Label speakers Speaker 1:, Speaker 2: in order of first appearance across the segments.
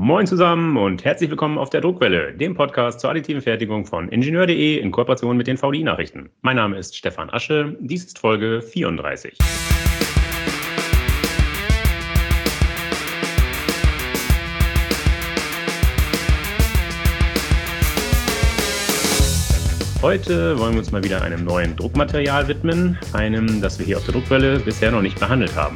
Speaker 1: Moin zusammen und herzlich willkommen auf der Druckwelle, dem Podcast zur additiven Fertigung von Ingenieur.de in Kooperation mit den VDI-Nachrichten. Mein Name ist Stefan Asche, dies ist Folge 34. Heute wollen wir uns mal wieder einem neuen Druckmaterial widmen, einem, das wir hier auf der Druckwelle bisher noch nicht behandelt haben.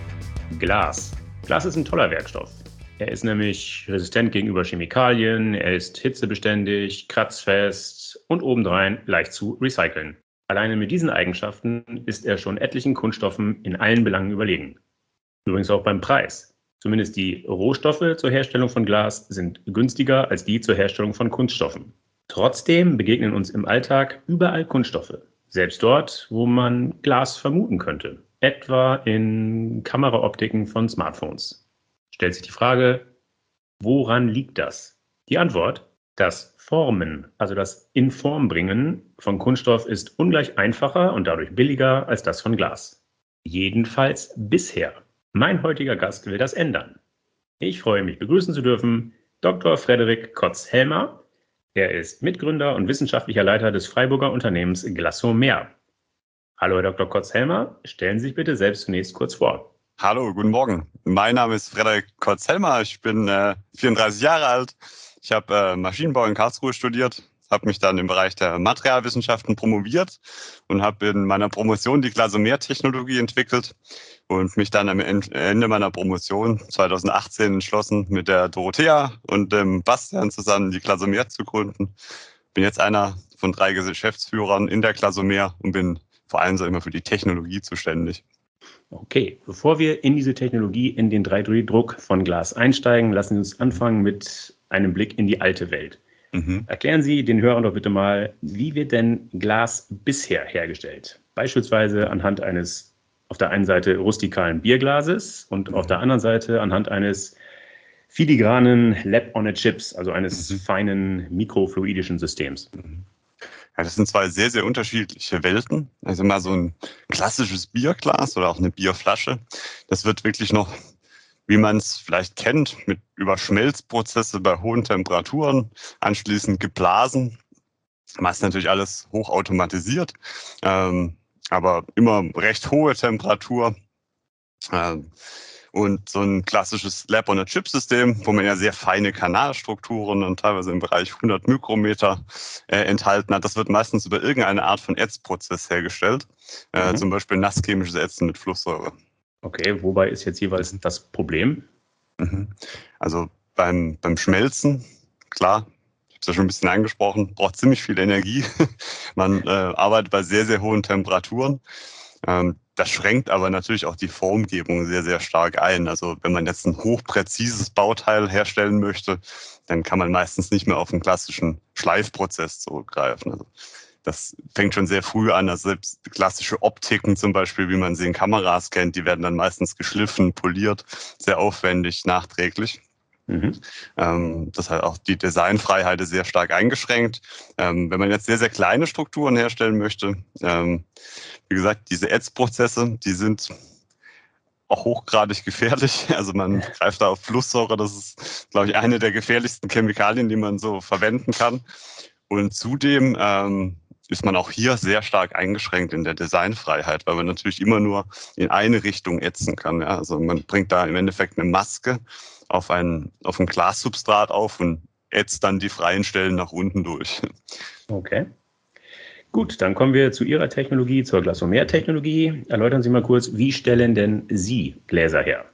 Speaker 1: Glas. Glas ist ein toller Werkstoff. Er ist nämlich resistent gegenüber Chemikalien, er ist hitzebeständig, kratzfest und obendrein leicht zu recyceln. Alleine mit diesen Eigenschaften ist er schon etlichen Kunststoffen in allen Belangen überlegen. Übrigens auch beim Preis. Zumindest die Rohstoffe zur Herstellung von Glas sind günstiger als die zur Herstellung von Kunststoffen. Trotzdem begegnen uns im Alltag überall Kunststoffe. Selbst dort, wo man Glas vermuten könnte. Etwa in Kameraoptiken von Smartphones. Stellt sich die Frage, woran liegt das? Die Antwort, das Formen, also das Informbringen von Kunststoff ist ungleich einfacher und dadurch billiger als das von Glas. Jedenfalls bisher. Mein heutiger Gast will das ändern. Ich freue mich, begrüßen zu dürfen Dr. Frederik Kotz-Helmer. Er ist Mitgründer und wissenschaftlicher Leiter des Freiburger Unternehmens Glasomer. Hallo, Herr Dr. Kotz-Helmer, stellen Sie sich bitte selbst zunächst kurz vor.
Speaker 2: Hallo, guten Morgen. Mein Name ist Frederik Kotz-Helmer. Ich bin 34 Jahre alt. Ich habe Maschinenbau in Karlsruhe studiert, habe mich dann im Bereich der Materialwissenschaften promoviert und habe in meiner Promotion die Glasomer-Technologie entwickelt und mich dann am Ende meiner Promotion 2018 entschlossen, mit der Dorothea und dem Bastian zusammen die Glasomer zu gründen. Bin jetzt einer von 3 Geschäftsführern in der Glasomer und bin vor allem so immer für die Technologie zuständig.
Speaker 1: Okay, bevor wir in diese Technologie, in den 3D-Druck von Glas einsteigen, lassen Sie uns anfangen mit einem Blick in die alte Welt. Erklären Sie den Hörern doch bitte mal, wie wird denn Glas bisher hergestellt? Beispielsweise anhand eines auf der einen Seite rustikalen Bierglases und auf der anderen Seite anhand eines filigranen Lab-on-a-Chips, also eines feinen mikrofluidischen Systems.
Speaker 2: Ja, das sind 2 sehr, sehr unterschiedliche Welten. Also mal so ein klassisches Bierglas oder auch eine Bierflasche. Das wird wirklich noch, wie man es vielleicht kennt, mit über Schmelzprozesse bei hohen Temperaturen anschließend geblasen. Meist natürlich alles hochautomatisiert, aber immer recht hohe Temperatur. Und so ein klassisches Lab-on-a-Chip-System, wo man ja sehr feine Kanalstrukturen und teilweise im Bereich 100 Mikrometer enthalten hat, das wird meistens über irgendeine Art von Ätzprozess hergestellt. Zum Beispiel nasschemisches Ätzen mit Flusssäure.
Speaker 1: Okay, wobei ist jetzt jeweils das Problem?
Speaker 2: Also beim Schmelzen, klar, ich habe es ja schon ein bisschen angesprochen, braucht ziemlich viel Energie. Man arbeitet bei sehr, sehr hohen Temperaturen. Das schränkt aber natürlich auch die Formgebung sehr, sehr stark ein. Also wenn man jetzt ein hochpräzises Bauteil herstellen möchte, dann kann man meistens nicht mehr auf einen klassischen Schleifprozess zurückgreifen. Also das fängt schon sehr früh an. Also selbst klassische Optiken zum Beispiel, wie man sie in Kameras kennt, die werden dann meistens geschliffen, poliert, sehr aufwendig, nachträglich. Das hat auch die Designfreiheit ist sehr stark eingeschränkt. Wenn man jetzt sehr, sehr kleine Strukturen herstellen möchte, wie gesagt, diese Ätzprozesse, die sind auch hochgradig gefährlich. Also man greift da auf Flusssäure. Das ist, glaube ich, eine der gefährlichsten Chemikalien, die man so verwenden kann. Und zudem ist man auch hier sehr stark eingeschränkt in der Designfreiheit, weil man natürlich immer nur in eine Richtung ätzen kann. Ja? Also man bringt da im Endeffekt eine Maske auf ein Glassubstrat auf und ätzt dann die freien Stellen nach unten durch.
Speaker 1: Okay. Gut, dann kommen wir zu Ihrer Technologie, zur Glasomer-Technologie. Erläutern Sie mal kurz, wie stellen denn Sie Gläser her?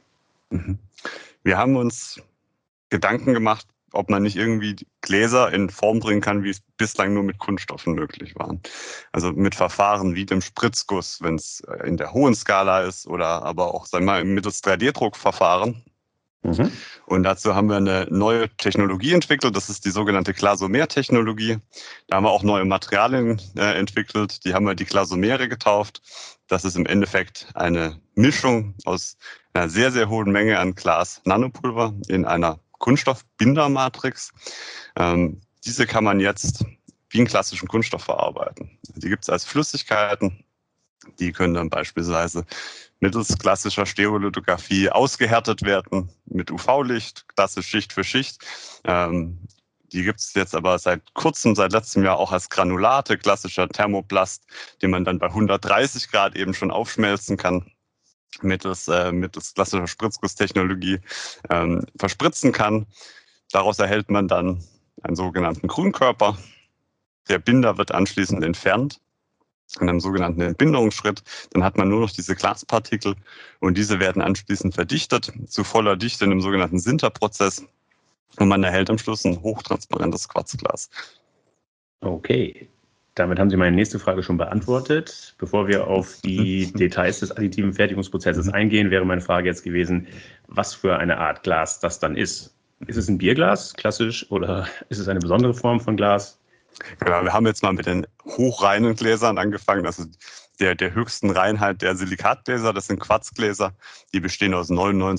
Speaker 2: Wir haben uns Gedanken gemacht, ob man nicht irgendwie Gläser in Form bringen kann, wie es bislang nur mit Kunststoffen möglich war. Also mit Verfahren wie dem Spritzguss, wenn es in der hohen Skala ist, oder aber auch, sagen wir mal, mittels 3D-Druckverfahren. Und dazu haben wir eine neue Technologie entwickelt, das ist die sogenannte Glasomer-Technologie. Da haben wir auch neue Materialien entwickelt, die haben wir die Glasomere getauft. Das ist im Endeffekt eine Mischung aus einer sehr, sehr hohen Menge an Glas-Nanopulver in einer Kunststoffbindermatrix. Diese kann man jetzt wie einen klassischen Kunststoff verarbeiten. Die gibt es als Flüssigkeiten Die können dann beispielsweise mittels klassischer Stereolithografie ausgehärtet werden mit UV-Licht, klassisch Schicht für Schicht. Die gibt es jetzt aber seit letztem Jahr auch als Granulate, klassischer Thermoplast, den man dann bei 130 Grad eben schon aufschmelzen kann, mittels klassischer Spritzgusstechnologie verspritzen kann. Daraus erhält man dann einen sogenannten Grünkörper. Der Binder wird anschließend entfernt in einem sogenannten Entbinderungsschritt. Dann hat man nur noch diese Glaspartikel und diese werden anschließend verdichtet zu voller Dichte in einem sogenannten Sinterprozess. Und man erhält am Schluss ein hochtransparentes Quarzglas.
Speaker 1: Okay, damit haben Sie meine nächste Frage schon beantwortet. Bevor wir auf die Details des additiven Fertigungsprozesses eingehen, wäre meine Frage jetzt gewesen, was für eine Art Glas das dann ist. Ist es ein Bierglas, klassisch, oder ist es eine besondere Form von Glas?
Speaker 2: Genau, wir haben jetzt mal mit den hochreinen Gläsern angefangen, also der höchsten Reinheit der Silikatgläser, das sind Quarzgläser, die bestehen aus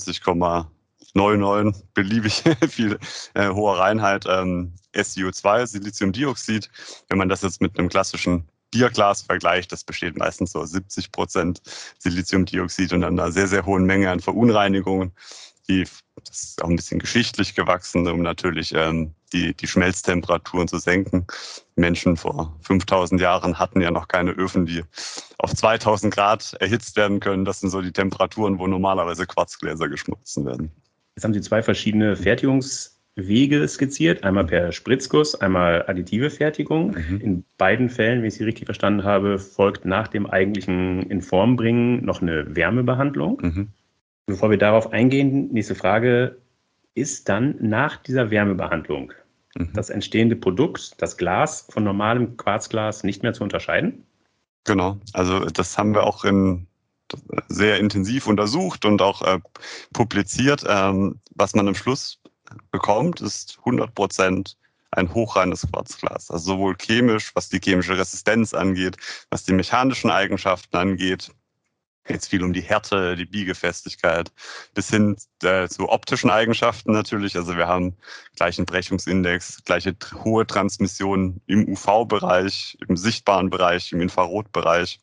Speaker 2: 99,99 beliebig viel hoher Reinheit SiO2, Siliziumdioxid. Wenn man das jetzt mit einem klassischen Bierglas vergleicht, das besteht meistens so 70% Siliziumdioxid und einer sehr, sehr hohen Menge an Verunreinigungen. Das ist auch ein bisschen geschichtlich gewachsen, um natürlich die Schmelztemperaturen zu senken. Menschen vor 5000 Jahren hatten ja noch keine Öfen, die auf 2000 Grad erhitzt werden können. Das sind so die Temperaturen, wo normalerweise Quarzgläser geschmolzen werden.
Speaker 1: Jetzt haben Sie zwei verschiedene Fertigungswege skizziert, einmal per Spritzguss, einmal additive Fertigung. In beiden Fällen, wenn ich Sie richtig verstanden habe, folgt nach dem eigentlichen Informbringen noch eine Wärmebehandlung. Bevor wir darauf eingehen, nächste Frage, ist dann nach dieser Wärmebehandlung das entstehende Produkt, das Glas, von normalem Quarzglas nicht mehr zu unterscheiden?
Speaker 2: Genau, also das haben wir auch sehr intensiv untersucht und auch publiziert. Was man am Schluss bekommt, ist 100% ein hochreines Quarzglas. Also sowohl chemisch, was die chemische Resistenz angeht, was die mechanischen Eigenschaften angeht. Jetzt viel um die Härte, die Biegefestigkeit, bis hin zu optischen Eigenschaften natürlich. Also wir haben gleichen Brechungsindex, gleiche hohe Transmission im UV-Bereich, im sichtbaren Bereich, im Infrarotbereich.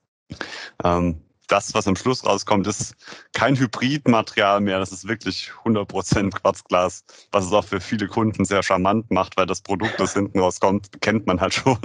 Speaker 2: Das, was am Schluss rauskommt, ist kein Hybridmaterial mehr. Das ist wirklich 100% Quarzglas, was es auch für viele Kunden sehr charmant macht, weil das Produkt, das hinten rauskommt, kennt man halt schon.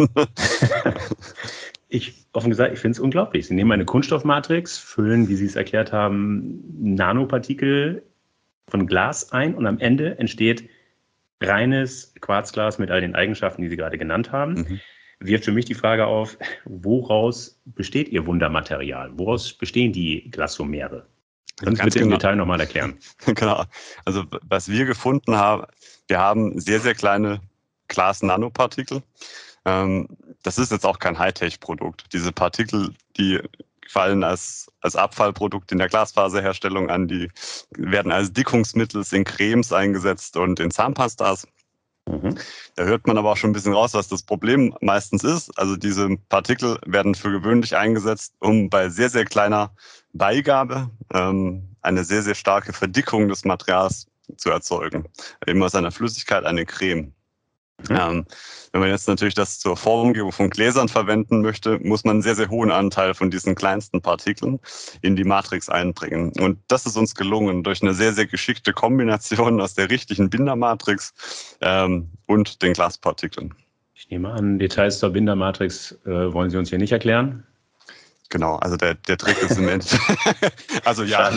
Speaker 1: Offen gesagt, ich finde es unglaublich. Sie nehmen eine Kunststoffmatrix, füllen, wie Sie es erklärt haben, Nanopartikel von Glas ein und am Ende entsteht reines Quarzglas mit all den Eigenschaften, die Sie gerade genannt haben. Wirft für mich die Frage auf, woraus besteht Ihr Wundermaterial? Woraus bestehen die Glasomere? Können Sie bitte im Detail nochmal erklären?
Speaker 2: Genau. Also was wir gefunden haben, wir haben sehr, sehr kleine Glas-Nanopartikel. Das ist jetzt auch kein Hightech-Produkt. Diese Partikel, die fallen als Abfallprodukt in der Glasfaserherstellung an, die werden als Dickungsmittel in Cremes eingesetzt und in Zahnpastas. Da hört man aber auch schon ein bisschen raus, was das Problem meistens ist. Also diese Partikel werden für gewöhnlich eingesetzt, um bei sehr, sehr kleiner Beigabe eine sehr, sehr starke Verdickung des Materials zu erzeugen. Eben aus einer Flüssigkeit eine Creme. Wenn man jetzt natürlich das zur Formgebung von Gläsern verwenden möchte, muss man einen sehr, sehr hohen Anteil von diesen kleinsten Partikeln in die Matrix einbringen. Und das ist uns gelungen durch eine sehr, sehr geschickte Kombination aus der richtigen Bindermatrix und den Glaspartikeln.
Speaker 1: Ich nehme an, Details zur Bindermatrix wollen Sie uns hier nicht erklären?
Speaker 2: Genau, also der Trick ist im Endeffekt. Also ja.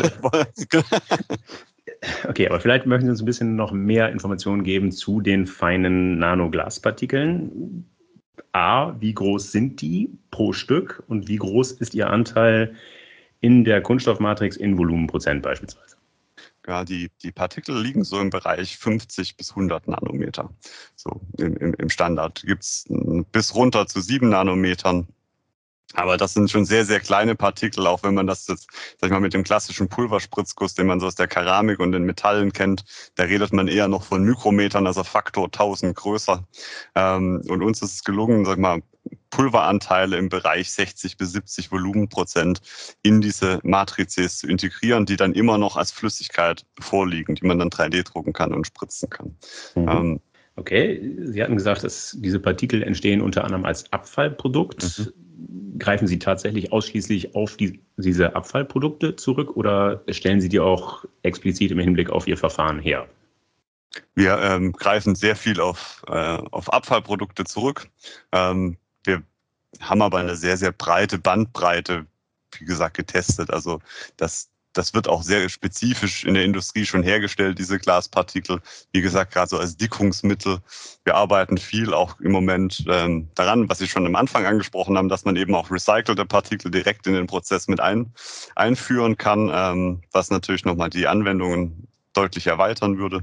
Speaker 1: Okay, aber vielleicht möchten Sie uns ein bisschen noch mehr Informationen geben zu den feinen Nanoglaspartikeln. A, wie groß sind die pro Stück und wie groß ist Ihr Anteil in der Kunststoffmatrix in Volumenprozent beispielsweise?
Speaker 2: Ja, die Partikel liegen so im Bereich 50 bis 100 Nanometer. So im Standard gibt es bis runter zu 7 Nanometern. Aber das sind schon sehr, sehr kleine Partikel, auch wenn man das jetzt, sag ich mal, mit dem klassischen Pulverspritzguss, den man so aus der Keramik und den Metallen kennt, da redet man eher noch von Mikrometern, also Faktor 1000 größer. Und uns ist es gelungen, sag ich mal, Pulveranteile im Bereich 60 bis 70 Volumenprozent in diese Matrices zu integrieren, die dann immer noch als Flüssigkeit vorliegen, die man dann 3D drucken kann und spritzen kann.
Speaker 1: Okay, Sie hatten gesagt, dass diese Partikel entstehen unter anderem als Abfallprodukt. greifen Sie tatsächlich ausschließlich auf diese Abfallprodukte zurück oder stellen Sie die auch explizit im Hinblick auf Ihr Verfahren her?
Speaker 2: Wir greifen sehr viel auf Abfallprodukte zurück. Wir haben aber eine sehr, sehr breite Bandbreite, wie gesagt, getestet. Also das wird auch sehr spezifisch in der Industrie schon hergestellt, diese Glaspartikel. Wie gesagt, gerade so als Dickungsmittel. Wir arbeiten viel auch im Moment daran, was Sie schon am Anfang angesprochen haben, dass man eben auch recycelte Partikel direkt in den Prozess mit einführen kann, was natürlich nochmal die Anwendungen deutlich erweitern würde.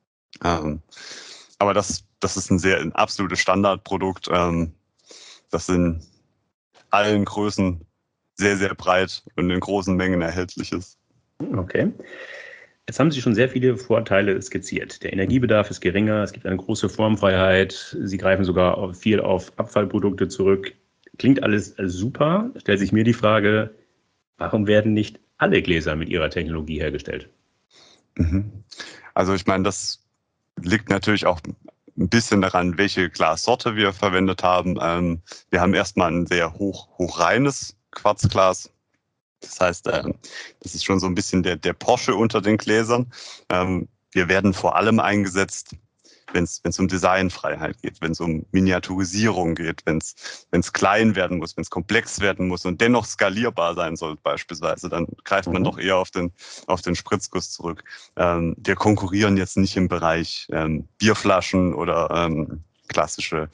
Speaker 2: Aber das ist ein absolutes Standardprodukt, das in allen Größen sehr, sehr breit und in großen Mengen erhältlich ist.
Speaker 1: Okay. Jetzt haben Sie schon sehr viele Vorteile skizziert. Der Energiebedarf ist geringer, es gibt eine große Formfreiheit, Sie greifen sogar viel auf Abfallprodukte zurück. Klingt alles super. Stellt sich mir die Frage, warum werden nicht alle Gläser mit Ihrer Technologie hergestellt?
Speaker 2: Also ich meine, das liegt natürlich auch ein bisschen daran, welche Glassorte wir verwendet haben. Wir haben erstmal ein sehr hochreines Quarzglas. Das heißt, das ist schon so ein bisschen der Porsche unter den Gläsern. Wir werden vor allem eingesetzt, wenn es um Designfreiheit geht, wenn es um Miniaturisierung geht, wenn es klein werden muss, wenn es komplex werden muss und dennoch skalierbar sein soll beispielsweise, dann greift man doch eher auf den Spritzguss zurück. Wir konkurrieren jetzt nicht im Bereich Bierflaschen oder klassische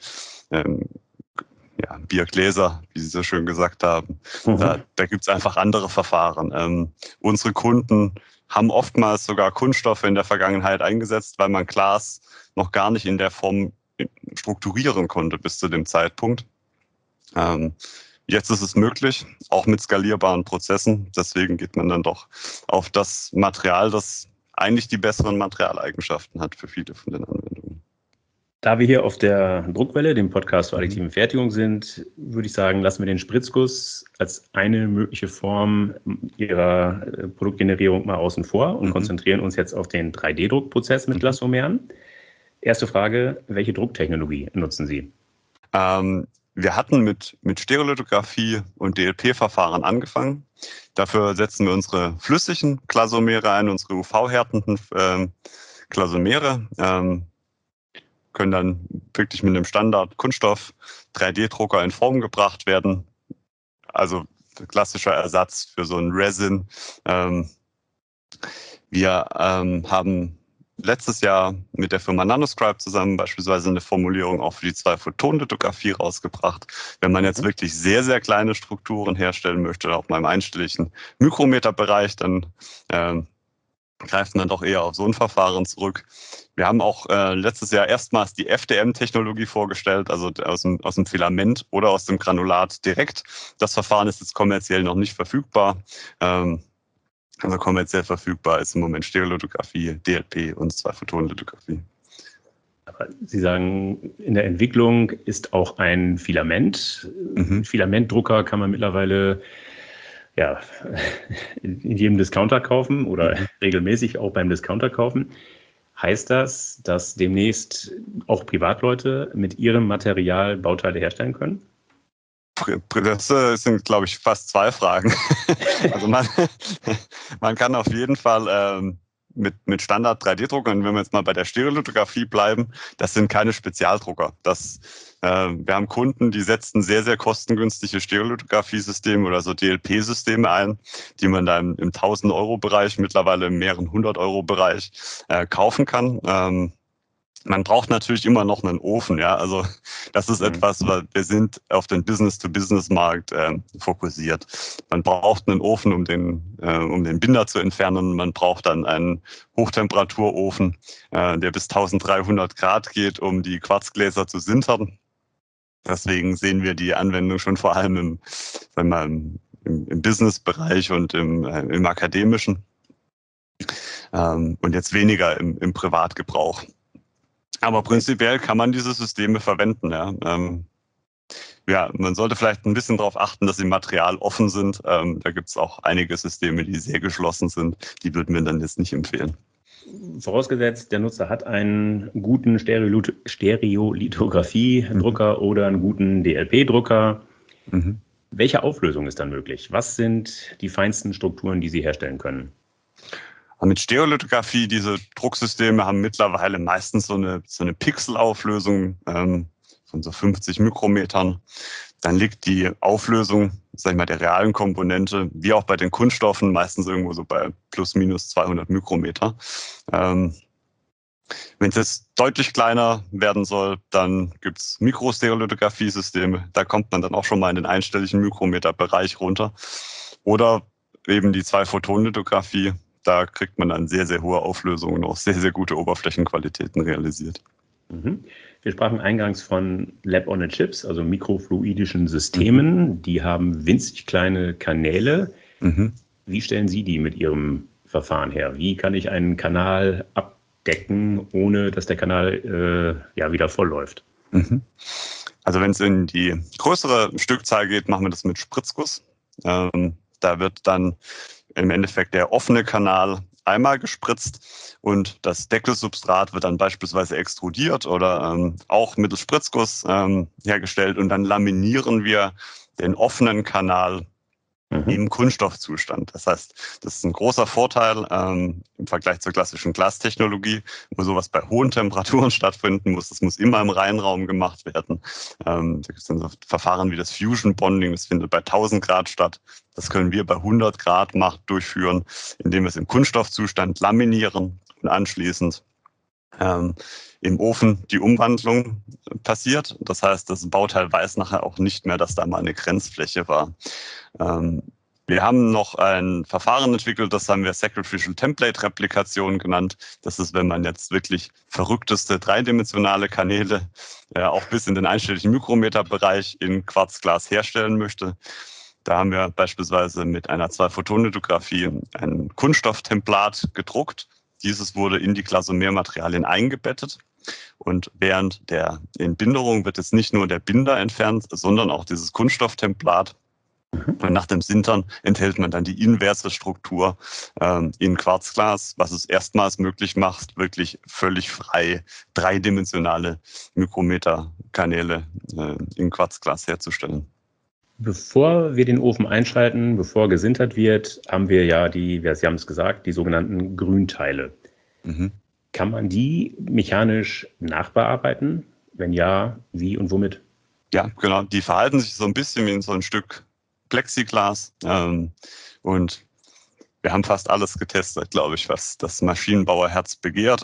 Speaker 2: Biergläser, wie Sie so schön gesagt haben. Da gibt es einfach andere Verfahren. Unsere Kunden haben oftmals sogar Kunststoffe in der Vergangenheit eingesetzt, weil man Glas noch gar nicht in der Form strukturieren konnte bis zu dem Zeitpunkt. Jetzt ist es möglich, auch mit skalierbaren Prozessen. Deswegen geht man dann doch auf das Material, das eigentlich die besseren Materialeigenschaften hat für viele von den Anwendungen.
Speaker 1: Da wir hier auf der Druckwelle, dem Podcast zur additiven Fertigung sind, würde ich sagen, lassen wir den Spritzguss als eine mögliche Form Ihrer Produktgenerierung mal außen vor und konzentrieren uns jetzt auf den 3D-Druckprozess mit Glasomeren. Erste Frage, welche Drucktechnologie nutzen Sie?
Speaker 2: Wir hatten mit Stereolithografie und DLP-Verfahren angefangen. Dafür setzen wir unsere flüssigen Glasomere ein, unsere UV-härtenden Glasomere. Können dann wirklich mit einem Standard-Kunststoff 3D-Drucker in Form gebracht werden. Also klassischer Ersatz für so ein Resin. Wir haben letztes Jahr mit der Firma Nanoscribe zusammen beispielsweise eine Formulierung auch für die 2-Photon-Lithografie rausgebracht. Wenn man jetzt wirklich sehr, sehr kleine Strukturen herstellen möchte, auch mal im einstelligen Mikrometerbereich, dann greift man doch eher auf so ein Verfahren zurück. Wir haben auch letztes Jahr erstmals die FDM-Technologie vorgestellt, also aus dem Filament oder aus dem Granulat direkt. Das Verfahren ist jetzt kommerziell noch nicht verfügbar. Also kommerziell verfügbar ist im Moment Stereolithografie, DLP und 2-Photon-Lithografie.
Speaker 1: Aber Sie sagen, in der Entwicklung ist auch ein Filament. Filamentdrucker kann man mittlerweile in jedem Discounter kaufen oder regelmäßig auch beim Discounter kaufen. Heißt das, dass demnächst auch Privatleute mit ihrem Material Bauteile herstellen können?
Speaker 2: Das sind, glaube ich, fast zwei Fragen. Also man kann auf jeden Fall mit Standard 3D-Druckern, wenn wir jetzt mal bei der Stereolithografie bleiben, das sind keine Spezialdrucker. Wir haben Kunden, die setzen sehr, sehr kostengünstige Stereolithografie-Systeme oder so DLP-Systeme ein, die man dann im 1000-Euro-Bereich, mittlerweile im mehreren 100-Euro-Bereich kaufen kann. Man braucht natürlich immer noch einen Ofen, ja. Also das ist etwas, weil wir sind auf den Business-to-Business-Markt fokussiert. Man braucht einen Ofen, um den Binder zu entfernen. Man braucht dann einen Hochtemperaturofen, der bis 1300 Grad geht, um die Quarzgläser zu sintern. Deswegen sehen wir die Anwendung schon vor allem im Business-Bereich und im akademischen und jetzt weniger im Privatgebrauch. Aber prinzipiell kann man diese Systeme verwenden. Ja, man sollte vielleicht ein bisschen darauf achten, dass sie materialoffen sind. Da gibt es auch einige Systeme, die sehr geschlossen sind. Die würden wir dann jetzt nicht empfehlen.
Speaker 1: Vorausgesetzt, der Nutzer hat einen guten Stereolithografie-Drucker oder einen guten DLP-Drucker. Welche Auflösung ist dann möglich? Was sind die feinsten Strukturen, die Sie herstellen können?
Speaker 2: Mit Stereolithografie, diese Drucksysteme haben mittlerweile meistens so eine Pixelauflösung von so 50 Mikrometern. Dann liegt die Auflösung, sag ich mal, der realen Komponente, wie auch bei den Kunststoffen, meistens irgendwo so bei plus minus 200 Mikrometer. Wenn es jetzt deutlich kleiner werden soll, dann gibt es Mikrostereolithografie-Systeme. Da kommt man dann auch schon mal in den einstelligen Mikrometerbereich runter. Oder eben die 2-Photon-Lithografie. Da kriegt man dann sehr, sehr hohe Auflösungen und auch sehr, sehr gute Oberflächenqualitäten realisiert.
Speaker 1: Wir sprachen eingangs von Lab-on-a-Chips, also mikrofluidischen Systemen. Die haben winzig kleine Kanäle. Wie stellen Sie die mit Ihrem Verfahren her? Wie kann ich einen Kanal abdecken, ohne dass der Kanal wieder vollläuft?
Speaker 2: Also wenn es in die größere Stückzahl geht, machen wir das mit Spritzguss. Da wird dann im Endeffekt der offene Kanal einmal gespritzt und das Deckelsubstrat wird dann beispielsweise extrudiert oder auch mittels Spritzguss hergestellt und dann laminieren wir den offenen Kanal im Kunststoffzustand. Das heißt, das ist ein großer Vorteil im Vergleich zur klassischen Glastechnologie, wo sowas bei hohen Temperaturen stattfinden muss. Das muss immer im Reinraum gemacht werden. Da gibt es dann so Verfahren wie das Fusion Bonding, das findet bei 1000 Grad statt. Das können wir bei 100 Grad durchführen, indem wir es im Kunststoffzustand laminieren und anschließend im Ofen die Umwandlung passiert. Das heißt, das Bauteil weiß nachher auch nicht mehr, dass da mal eine Grenzfläche war. Wir haben noch ein Verfahren entwickelt, das haben wir Sacrificial Template Replikation genannt. Das ist, wenn man jetzt wirklich verrückteste dreidimensionale Kanäle auch bis in den einstelligen Mikrometerbereich in Quarzglas herstellen möchte. Da haben wir beispielsweise mit einer 2-Photon-Lithografie ein Kunststofftemplat gedruckt. Dieses wurde in die Glasomermaterialien eingebettet. Und während der Entbinderung wird jetzt nicht nur der Binder entfernt, sondern auch dieses Kunststofftemplat. Und nach dem Sintern enthält man dann die inverse Struktur in Quarzglas, was es erstmals möglich macht, wirklich völlig frei dreidimensionale Mikrometerkanäle in Quarzglas herzustellen.
Speaker 1: Bevor wir den Ofen einschalten, bevor gesintert wird, haben wir ja Sie haben es gesagt, die sogenannten Grünteile. Kann man die mechanisch nachbearbeiten? Wenn ja, wie und womit?
Speaker 2: Ja, genau. Die verhalten sich so ein bisschen wie in so ein Stück Plexiglas. Und wir haben fast alles getestet, glaube ich, was das Maschinenbauerherz begehrt.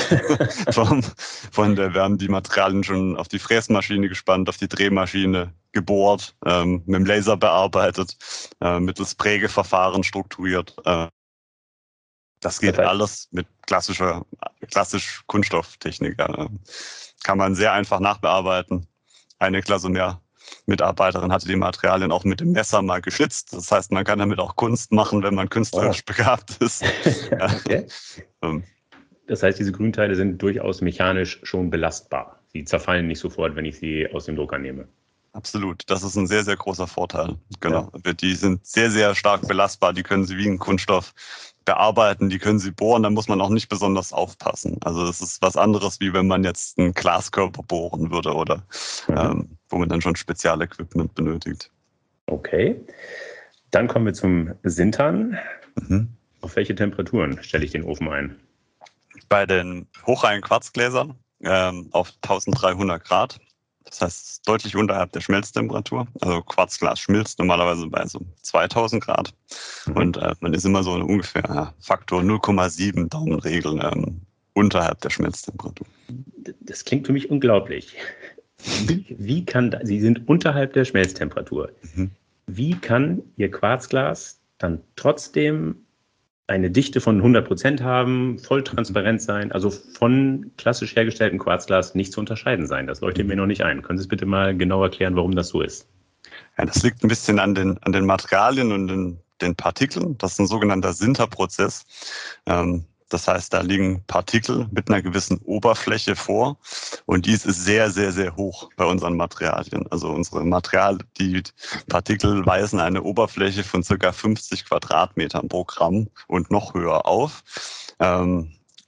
Speaker 2: Wir haben die Materialien schon auf die Fräsmaschine gespannt, auf die Drehmaschine gebohrt, mit dem Laser bearbeitet, mittels Prägeverfahren strukturiert. Das geht alles mit klassisch Kunststofftechnik. Kann man sehr einfach nachbearbeiten. Eine Glasomer-Mitarbeiterin hatte die Materialien auch mit dem Messer mal geschnitzt. Das heißt, man kann damit auch Kunst machen, wenn man künstlerisch begabt ist.
Speaker 1: Okay. Das heißt, diese Grünteile sind durchaus mechanisch schon belastbar. Sie zerfallen nicht sofort, wenn ich sie aus dem Drucker nehme.
Speaker 2: Absolut. Das ist ein sehr, sehr großer Vorteil. Genau. Ja. Die sind sehr, sehr stark belastbar. Die können Sie wie ein Kunststoff bearbeiten, die können Sie bohren, da muss man auch nicht besonders aufpassen. Also das ist was anderes, wie wenn man jetzt einen Glaskörper bohren würde oder wo man dann schon Spezialequipment benötigt.
Speaker 1: Okay. Dann kommen wir zum Sintern. Auf welche Temperaturen stelle ich den Ofen ein?
Speaker 2: Bei den hochreinen Quarzgläsern auf 1300 Grad. Das heißt, deutlich unterhalb der Schmelztemperatur. Also Quarzglas schmilzt normalerweise bei so 2000 Grad. Und man ist immer so Ungefähr Faktor 0,7 Daumenregel unterhalb der Schmelztemperatur.
Speaker 1: Das klingt für mich unglaublich. Sie sind unterhalb der Schmelztemperatur. Wie kann Ihr Quarzglas dann trotzdem eine Dichte von 100% haben, voll transparent sein, also von klassisch hergestelltem Quarzglas nicht zu unterscheiden sein? Das leuchtet mir noch nicht ein. Können Sie es bitte mal genau erklären, warum das so ist?
Speaker 2: Ja, das liegt ein bisschen an den Materialien und den Partikeln. Das ist ein sogenannter Sinterprozess. Das heißt, da liegen Partikel mit einer gewissen Oberfläche vor und dies ist sehr, sehr, sehr hoch bei unseren Materialien. Also die Partikel weisen eine Oberfläche von ca. 50 Quadratmetern pro Gramm und noch höher auf.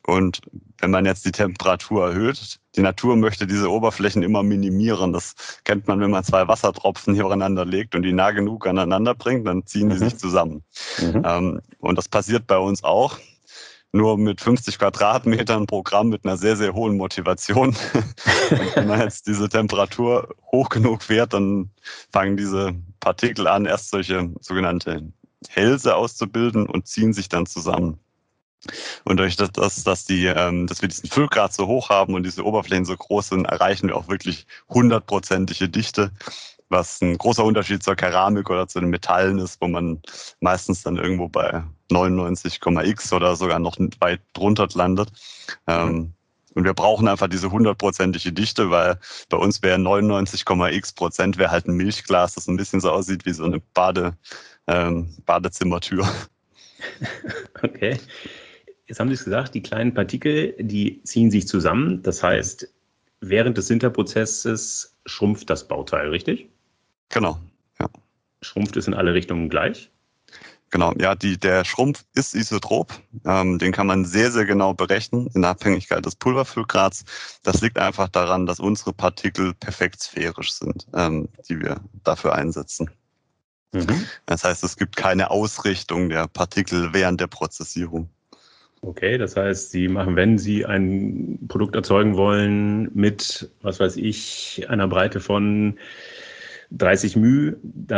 Speaker 2: Und wenn man jetzt die Temperatur erhöht, die Natur möchte diese Oberflächen immer minimieren. Das kennt man, wenn man zwei Wassertropfen übereinander legt und die nah genug aneinander bringt, dann ziehen die sich zusammen. Und das passiert bei uns auch. Nur mit 50 Quadratmetern pro Gramm mit einer sehr, sehr hohen Motivation. Und wenn man jetzt diese Temperatur hoch genug fährt, dann fangen diese Partikel an, erst solche sogenannte Hälse auszubilden und ziehen sich dann zusammen. Und durch dass wir diesen Füllgrad so hoch haben und diese Oberflächen so groß sind, erreichen wir auch wirklich 100%ige Dichte, was ein großer Unterschied zur Keramik oder zu den Metallen ist, wo man meistens dann irgendwo bei 99,x oder sogar noch weit drunter landet. Und wir brauchen einfach diese 100%ige Dichte, weil bei uns wäre 99,x% wäre halt ein Milchglas, das ein bisschen so aussieht wie so eine Badezimmertür.
Speaker 1: Okay. Jetzt haben Sie es gesagt, die kleinen Partikel, die ziehen sich zusammen. Das heißt, während des Sinterprozesses schrumpft das Bauteil, richtig?
Speaker 2: Genau, ja.
Speaker 1: Schrumpft es in alle Richtungen gleich?
Speaker 2: Genau, ja, der Schrumpf ist isotrop. Den kann man sehr, sehr genau berechnen in Abhängigkeit des Pulverfüllgrads. Das liegt einfach daran, dass unsere Partikel perfekt sphärisch sind, die wir dafür einsetzen. Das heißt, es gibt keine Ausrichtung der Partikel während der Prozessierung.
Speaker 1: Okay, das heißt, Sie machen, wenn Sie ein Produkt erzeugen wollen mit, was weiß ich, einer Breite von 30 μ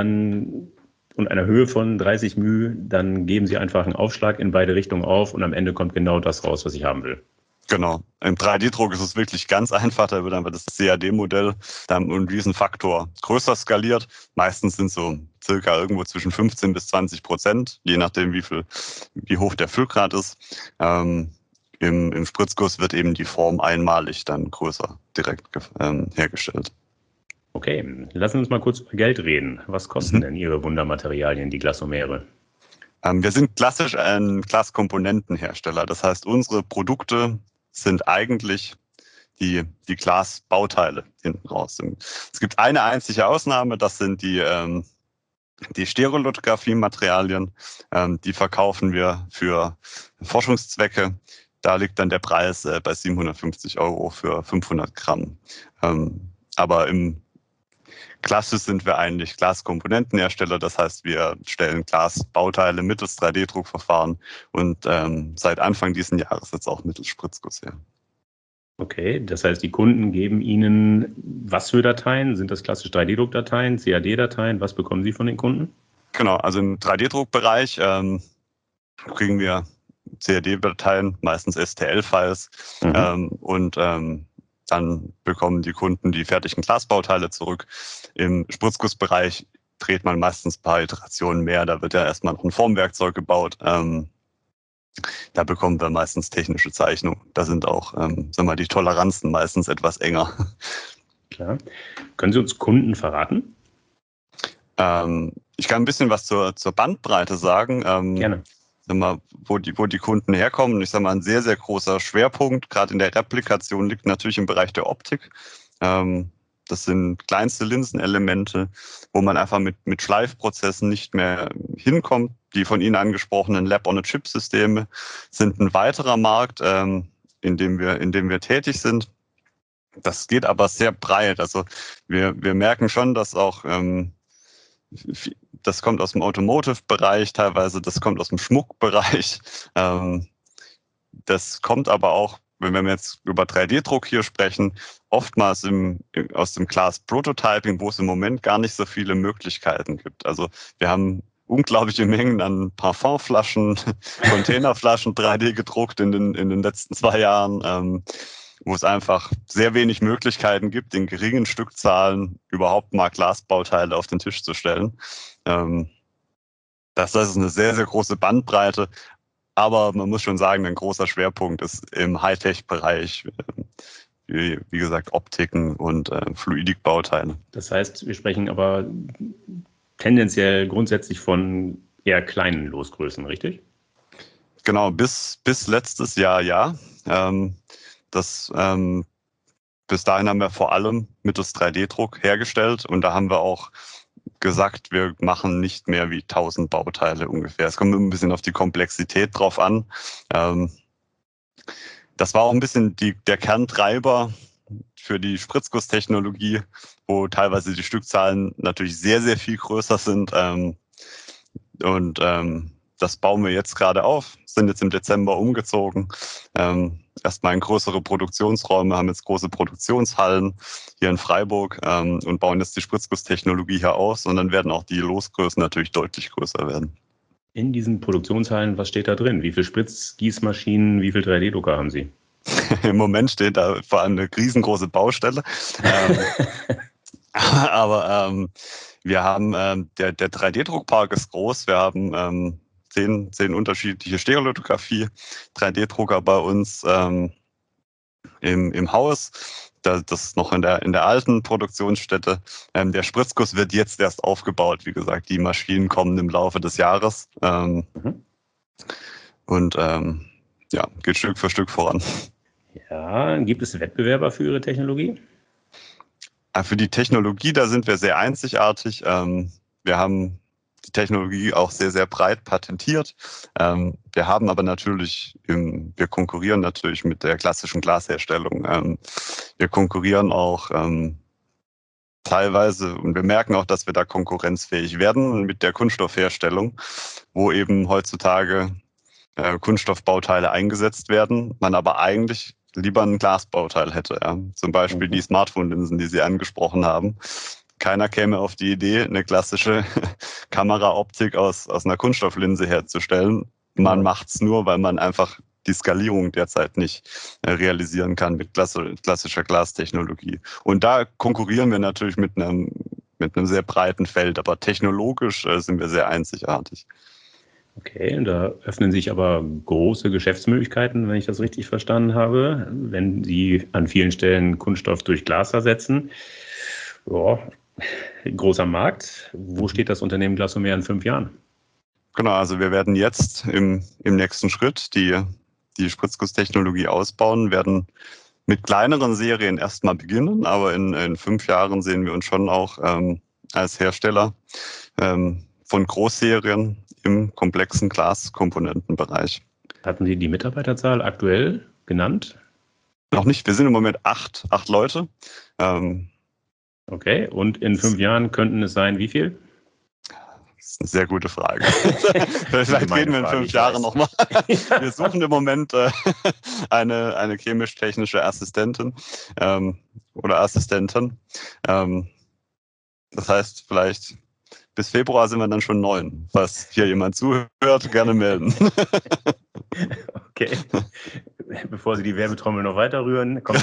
Speaker 1: und einer Höhe von 30 μ, dann geben Sie einfach einen Aufschlag in beide Richtungen auf und am Ende kommt genau das raus, was ich haben will.
Speaker 2: Genau. Im 3D-Druck ist es wirklich ganz einfach. Da wird einfach das CAD-Modell dann um diesen Faktor größer skaliert. Meistens sind so circa irgendwo zwischen 15-20%, je nachdem, wie hoch der Füllgrad ist. Im Spritzguss wird eben die Form einmalig dann größer direkt hergestellt.
Speaker 1: Okay, lassen wir uns mal kurz über Geld reden. Was kosten denn Ihre Wundermaterialien, die Glasomere?
Speaker 2: Wir sind klassisch ein Glaskomponentenhersteller. Das heißt, unsere Produkte sind eigentlich die Glasbauteile hinten raus. Es gibt eine einzige Ausnahme, das sind die Stereolithografie-Materialien. Die verkaufen wir für Forschungszwecke. Da liegt dann der Preis bei 750 € für 500 Gramm. Aber im klassisch sind wir eigentlich Glaskomponentenhersteller. Das heißt, wir stellen Glasbauteile mittels 3D-Druckverfahren und seit Anfang dieses Jahres jetzt auch mittels Spritzguss her.
Speaker 1: Okay, das heißt, die Kunden geben Ihnen was für Dateien? Sind das klassisch 3D-Druckdateien, CAD-Dateien? Was bekommen Sie von den Kunden?
Speaker 2: Genau, also im 3D-Druckbereich kriegen wir CAD-Dateien, meistens STL-Files und dann bekommen die Kunden die fertigen Glasbauteile zurück. Im Spritzgussbereich dreht man meistens ein paar Iterationen mehr. Da wird ja erstmal noch ein Formwerkzeug gebaut. Da bekommen wir meistens technische Zeichnungen. Da sind auch die Toleranzen meistens etwas enger.
Speaker 1: Klar. Können Sie uns Kunden verraten?
Speaker 2: Ich kann ein bisschen was zur Bandbreite sagen.
Speaker 1: Gerne.
Speaker 2: Wo die Kunden herkommen. Ich sage mal, ein sehr, sehr großer Schwerpunkt, gerade in der Replikation, liegt natürlich im Bereich der Optik. Das sind kleinste Linsenelemente, wo man einfach mit Schleifprozessen nicht mehr hinkommt. Die von Ihnen angesprochenen Lab-on-a-Chip-Systeme sind ein weiterer Markt, in dem wir tätig sind. Das geht aber sehr breit. Also wir merken schon, dass auch das kommt aus dem Automotive-Bereich teilweise, das kommt aus dem Schmuckbereich. Das kommt aber auch, wenn wir jetzt über 3D-Druck hier sprechen, oftmals aus dem Glas-Prototyping, wo es im Moment gar nicht so viele Möglichkeiten gibt. Also wir haben unglaubliche Mengen an Parfumflaschen, Containerflaschen 3D gedruckt in den letzten 2 Jahren, wo es einfach sehr wenig Möglichkeiten gibt, in geringen Stückzahlen überhaupt mal Glasbauteile auf den Tisch zu stellen. Das ist eine sehr, sehr große Bandbreite, aber man muss schon sagen, ein großer Schwerpunkt ist im Hightech-Bereich, wie gesagt, Optiken und Fluidikbauteile.
Speaker 1: Das heißt, wir sprechen aber tendenziell grundsätzlich von eher kleinen Losgrößen, richtig?
Speaker 2: Genau, bis letztes Jahr ja. Bis dahin haben wir vor allem mittels 3D-Druck hergestellt und da haben wir auch gesagt, wir machen nicht mehr wie 1000 Bauteile ungefähr. Es kommt ein bisschen auf die Komplexität drauf an. Das war auch ein bisschen der Kerntreiber für die Spritzgusstechnologie, wo teilweise die Stückzahlen natürlich sehr, sehr viel größer sind. Das bauen wir jetzt gerade auf, sind jetzt im Dezember umgezogen. Erstmal in größere Produktionsräume, haben jetzt große Produktionshallen hier in Freiburg und bauen jetzt die Spritzgusstechnologie hier aus. Und dann werden auch die Losgrößen natürlich deutlich größer werden.
Speaker 1: In diesen Produktionshallen, was steht da drin? Wie viele Spritzgießmaschinen, wie viele 3D-Drucker haben Sie?
Speaker 2: Im Moment steht da vor allem eine riesengroße Baustelle. Aber wir haben, der 3D-Druckpark ist groß. Wir haben 10 unterschiedliche Stereolithografie, 3D-Drucker bei uns im Haus. Das ist noch in der alten Produktionsstätte. Der Spritzguss wird jetzt erst aufgebaut. Wie gesagt, die Maschinen kommen im Laufe des Jahres. Geht Stück für Stück voran.
Speaker 1: Ja, gibt es Wettbewerber für Ihre Technologie?
Speaker 2: Für die Technologie, da sind wir sehr einzigartig. Wir haben die Technologie auch sehr, sehr breit patentiert. Wir haben aber natürlich, wir konkurrieren natürlich mit der klassischen Glasherstellung. Wir konkurrieren auch teilweise, und wir merken auch, dass wir da konkurrenzfähig werden mit der Kunststoffherstellung, wo eben heutzutage Kunststoffbauteile eingesetzt werden, man aber eigentlich lieber ein Glasbauteil hätte. Ja. Zum Beispiel die Smartphone-Linsen, die Sie angesprochen haben. Keiner käme auf die Idee, eine klassische Kameraoptik aus einer Kunststofflinse herzustellen. Man macht es nur, weil man einfach die Skalierung derzeit nicht realisieren kann mit klassischer Glastechnologie. Und da konkurrieren wir natürlich mit einem sehr breiten Feld, aber technologisch sind wir sehr einzigartig.
Speaker 1: Okay, da öffnen sich aber große Geschäftsmöglichkeiten, wenn ich das richtig verstanden habe, wenn Sie an vielen Stellen Kunststoff durch Glas ersetzen. Ja, großer Markt. Wo steht das Unternehmen Glasomer in 5 Jahren?
Speaker 2: Genau, also wir werden jetzt im nächsten Schritt die Spritzgusstechnologie ausbauen, werden mit kleineren Serien erstmal beginnen, aber in 5 Jahren sehen wir uns schon auch als Hersteller von Großserien im komplexen Glaskomponentenbereich.
Speaker 1: Hatten Sie die Mitarbeiterzahl aktuell genannt?
Speaker 2: Noch nicht. Wir sind im Moment 8 Leute.
Speaker 1: Okay, und in 5 Jahren könnten es sein, wie viel?
Speaker 2: Das ist eine sehr gute Frage. Vielleicht reden wir in 5 Jahren nochmal. Wir suchen im Moment eine chemisch-technische Assistentin oder Assistenten. Das heißt, vielleicht bis Februar sind wir dann schon 9. Falls hier jemand zuhört, gerne melden.
Speaker 1: Okay. Bevor Sie die Werbetrommel noch weiter rühren, kommen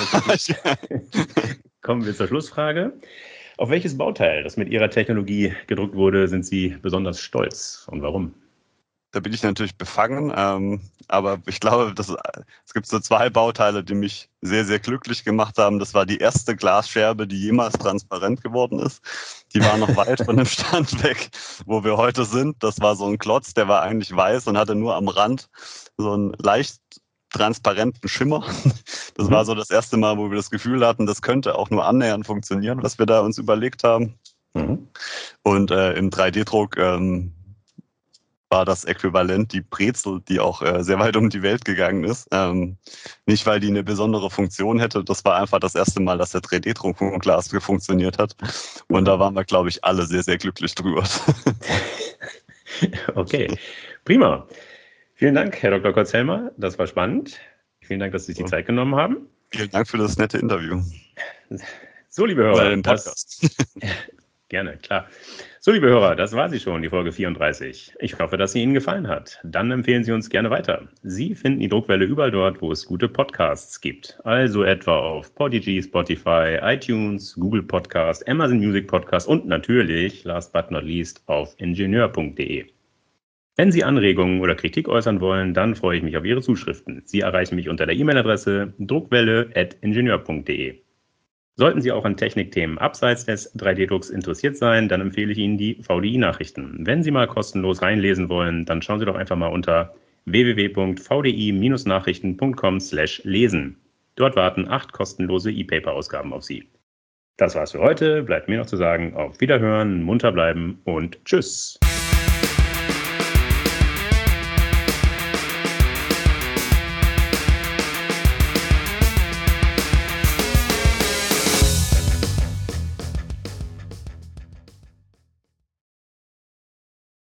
Speaker 1: wir zur Schlussfrage. Auf welches Bauteil, das mit Ihrer Technologie gedruckt wurde, sind Sie besonders stolz und warum?
Speaker 2: Da bin ich natürlich befangen, aber ich glaube, es gibt so 2 Bauteile, die mich sehr, sehr glücklich gemacht haben. Das war die erste Glasscherbe, die jemals transparent geworden ist. Die war noch weit von dem Stand weg, wo wir heute sind. Das war so ein Klotz, der war eigentlich weiß und hatte nur am Rand so einen leicht transparenten Schimmer. Das war so das erste Mal, wo wir das Gefühl hatten, das könnte auch nur annähernd funktionieren, was wir da uns überlegt haben. Und im 3D-Druck war das Äquivalent die Brezel, die auch sehr weit um die Welt gegangen ist. Nicht, weil die eine besondere Funktion hätte, das war einfach das erste Mal, dass der 3D-Druck von Glas funktioniert hat. Und da waren wir, glaube ich, alle sehr, sehr glücklich drüber.
Speaker 1: Okay, prima. Vielen Dank, Herr Dr. Kotz-Helmer. Das war spannend. Vielen Dank, dass Sie sich die Zeit genommen haben.
Speaker 2: Vielen Dank für das nette Interview.
Speaker 1: So, liebe Hörer. Gerne, klar. So, liebe Hörer, das war sie schon, die Folge 34. Ich hoffe, dass sie Ihnen gefallen hat. Dann empfehlen Sie uns gerne weiter. Sie finden die Druckwelle überall dort, wo es gute Podcasts gibt. Also etwa auf Podigy, Spotify, iTunes, Google Podcast, Amazon Music Podcast und natürlich, last but not least, auf ingenieur.de. Wenn Sie Anregungen oder Kritik äußern wollen, dann freue ich mich auf Ihre Zuschriften. Sie erreichen mich unter der E-Mail-Adresse druckwelle@ingenieur.de. Sollten Sie auch an Technikthemen abseits des 3D-Drucks interessiert sein, dann empfehle ich Ihnen die VDI-Nachrichten. Wenn Sie mal kostenlos reinlesen wollen, dann schauen Sie doch einfach mal unter www.vdi-nachrichten.com/lesen. Dort warten 8 kostenlose E-Paper-Ausgaben auf Sie. Das war's für heute. Bleibt mir noch zu sagen, auf Wiederhören, munter bleiben und tschüss.